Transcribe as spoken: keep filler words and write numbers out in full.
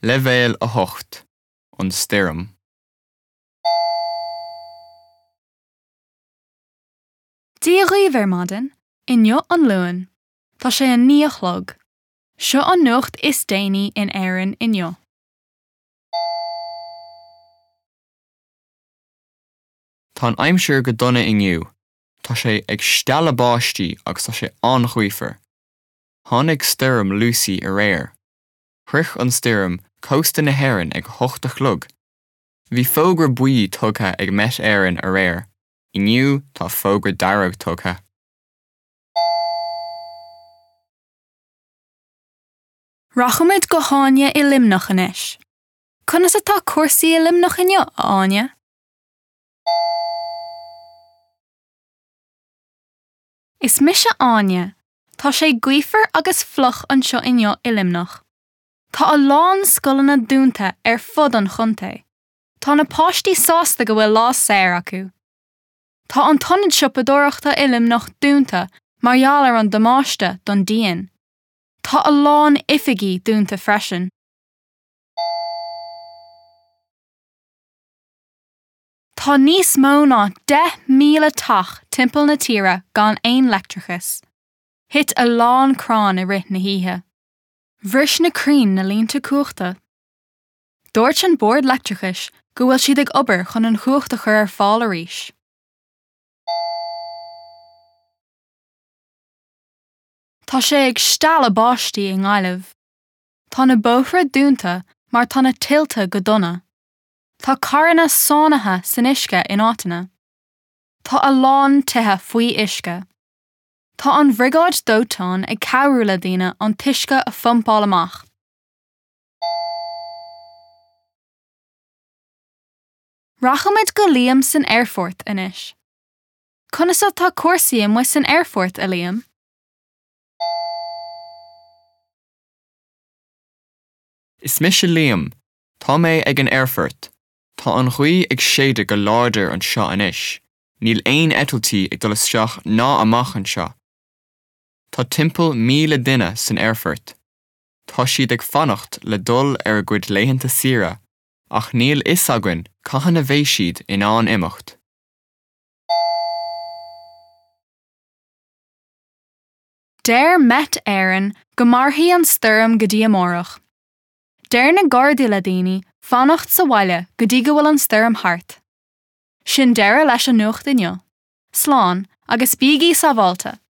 Levéil a hocht, an stírim. Díoghaíomh maidin, inniu an luan, tá sé an níochlog. Seo an nuacht is déine in éireann inniu. Tá aimsir go donna inniu, tá sé ag stealla báistí agus tá sé an-chuaoifar. Tháinig stírim Lucy a réir. Chruich an stírim cósta na hÉireann ag hocht a chlog. Bhí fógra buí tugtha ag met éireann a réir. Inniu tá fógra darragh tugtha. Rachomid go háine i limnach inis. Conas atá cuasaí i limnach inniu a áine? Is mise áine, tá sé gaoifar agus floch anseo inniu i limnach. Tá a lán scolanna dúnta ar fud an chunta. Tá na páistí sásta go bhfuil lá saor acu. Tá an tonid siopadóireachta i limnach dúnta margheall ar an damáiste don dian. Tá a lán ifigí dúnta freisin. Tá níos mó ná deh míle tach timpeall na tíre gan aon leictrachas. Hit a lán crán i rith na híthe. Bhris na crín na línta cuachta. Dúirt an bord leictrachas go bhfuil siad ag obair chun an chuachta chur ar fáil arís. Tá sé ag stealla báistí in Ghaillimh. Tá na bóithre dúnta mar tá na tiltte go donna. Tá carranna sánatha san uisce in áiteanna. Tá a lán tithe faoi uisce. Tá an bhrigáid dóiteáin ag cabhrú le daoine an tuisce a fompáil amach. Rachomid go Liam san airfort inis. Conas atá cuasaí mu san airfort a Liam? Is mise Liam, tá mé ag an airfort. Tá an chuí ag séide go láidir an seo inis. Níl aon etaltí ag dul isteach ná amach an seo. Tá timpeall míle duine san airfort. Tá siad ag fannacht le dul ar a gcuid léitheanta saoire, ach níl is againn cathan a bhéidh siad in ann imeacht. Déir met éireann go marthaí an stoirm go dtí amórach. Déir na Gardaí le daoine fannacht sa bhaile go dtí go bhfuil an stoirm thart. Sin deireadh leis an nuacht inniu. Slán agus bíogí sa bhálta.